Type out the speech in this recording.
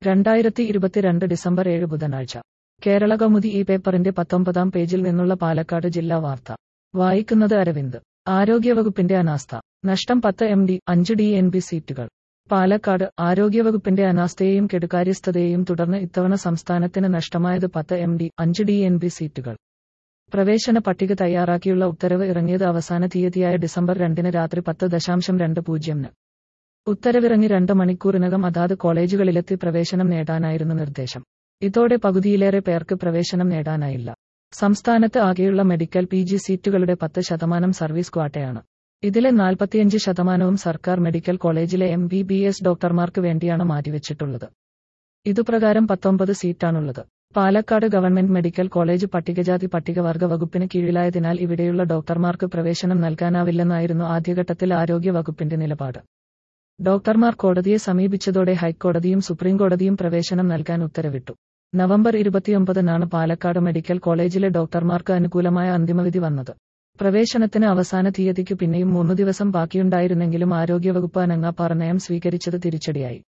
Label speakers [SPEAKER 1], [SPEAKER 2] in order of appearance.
[SPEAKER 1] 2022 December 7 ബുധനാഴ്ച. കേരള കൗമുദി ഈ പേപ്പറിന്റെ 19-ാം പേജിൽ നിന്നുള്ള പാലക്കാട് ജില്ലാ വാർത്ത. വായിക്കുന്നത് അരവിന്ദ്. ആരോഗ്യവകുപ്പിന്റെ അനാസ്ഥ. നഷ്ടം 10 MD, 5 DNB സീറ്റുകൾ. പാലക്കാട്. ആരോഗ്യവകുപ്പിന്റെ അനാസ്ഥയെയും കെടുകാര്യസ്ഥതയെയും തുടർന്ന് ഇത്തവണ സംസ്ഥാനത്തിന് നഷ്ടമായത് 10 MD, 5 DNB സീറ്റുകൾ. പ്രവേശന പട്ടിക തയ്യാറാക്കിയുള്ള ഉത്തരവ് ഇറങ്ങിയത് അവസാന തീയതിയായ ഡിസംബർ 2 രാത്രി 10:20 ഉത്തരവിറങ്ങി 2 മണിക്കൂറിനകം അതാത് കോളേജുകളിലെത്തി പ്രവേശനം നേടാനായിരുന്നു നിർദ്ദേശം. ഇതോടെ പകുതിയിലേറെ പേർക്ക് പ്രവേശനം നേടാനായില്ല. സംസ്ഥാനത്ത് ആകെയുള്ള മെഡിക്കൽ PG സീറ്റുകളുടെ 10% സർവീസ് ക്വാട്ടയാണ്. ഇതിലെ 45% സർക്കാർ മെഡിക്കൽ കോളേജിലെ MBBS ഡോക്ടർമാർക്ക് വേണ്ടിയാണ് മാറ്റിവെച്ചിട്ടുള്ളത്. ഇതുപ്രകാരം 19 സീറ്റാണുള്ളത്. പാലക്കാട് ഗവൺമെന്റ് മെഡിക്കൽ കോളേജ് പട്ടികജാതി പട്ടികവർഗ വകുപ്പിന് കീഴിലായതിനാൽ ഇവിടെയുള്ള ഡോക്ടർമാർക്ക് പ്രവേശനം നൽകാനാവില്ലെന്നായിരുന്നു ആദ്യഘട്ടത്തിൽ ആരോഗ്യ വകുപ്പിന്റെ നിലപാട്. ഡോക്ടർമാർ കോടതിയെ സമീപിച്ചതോടെ ഹൈക്കോടതിയും സുപ്രീംകോടതിയും പ്രവേശനം നൽകാൻ ഉത്തരവിട്ടു. നവംബർ 29-നാണ് പാലക്കാട് മെഡിക്കൽ കോളേജിലെ ഡോക്ടർമാർക്ക് അനുകൂലമായ അന്തിമവിധി വന്നത്. പ്രവേശനത്തിന് അവസാന തീയതിക്ക് പിന്നെയും 3 ദിവസം ബാക്കിയുണ്ടായിരുന്നെങ്കിലും ആരോഗ്യവകുപ്പ് അനങ്ങാപ്പാറ നയം സ്വീകരിച്ചത് തിരിച്ചടിയായി.